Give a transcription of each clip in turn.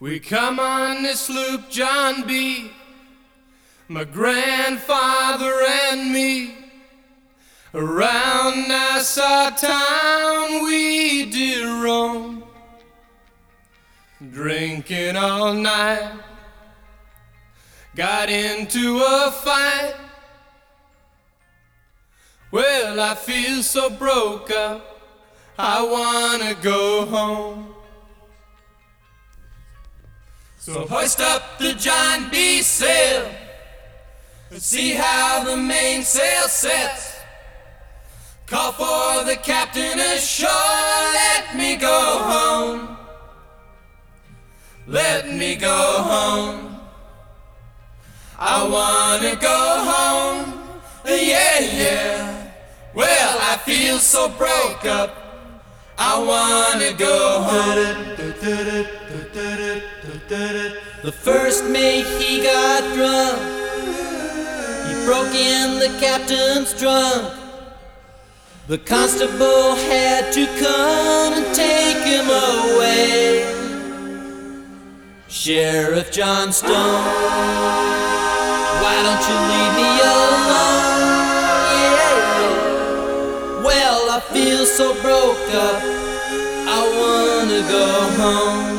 We come on this sloop, John B., my grandfather and me. Around Nassau town we did roam, drinking all night, got into a fight. Well, I feel so broke up, I wanna go home. So hoist up the John B. sail and see how the mainsail sets. Call for the captain ashore, let me go home. Let me go home. I wanna go home, yeah, yeah. Well, I feel so broke up, I wanna go home. The first mate, he got drunk, he broke in the captain's trunk. The constable had to come and take him away. Sheriff John Stone, why don't you leave me alone? Yeah. Well, I feel so broke up, I wanna go home.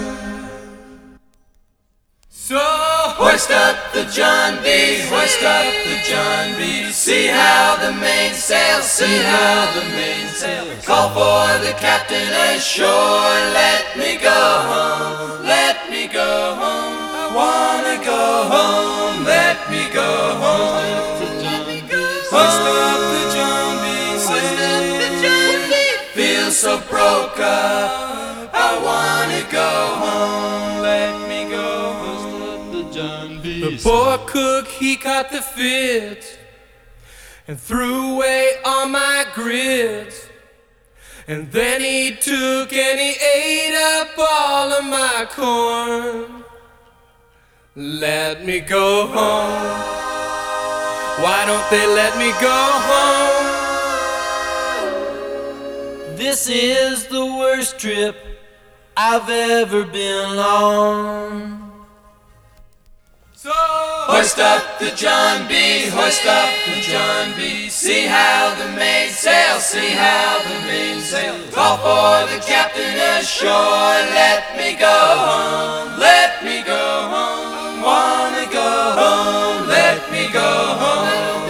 So hoist up the John B., hoist up the John B. See how the mainsail, see how the mainsail. Call for the captain ashore, let me go home, let me go home. I wanna go home, let me go home. Hoist up the John B., hoist up the John B. Feel so broke up, I wanna go home, let me go home. The poor cook, he caught the fits and threw away all my grits. And then he took and he ate up all of my corn. Let me go home. Why don't they let me go home? This is the worst trip I've ever been on. So hoist up the John B., hoist up the John B. See how the mainsail, see how the mainsail. Call for the captain ashore, let me go home, let me go home. Wanna go home, let me go home.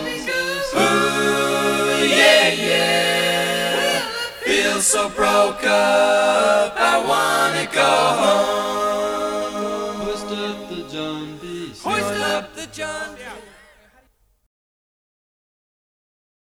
Ooh, yeah, yeah. Feel so broke up, I wanna go home. Hoist up the John B.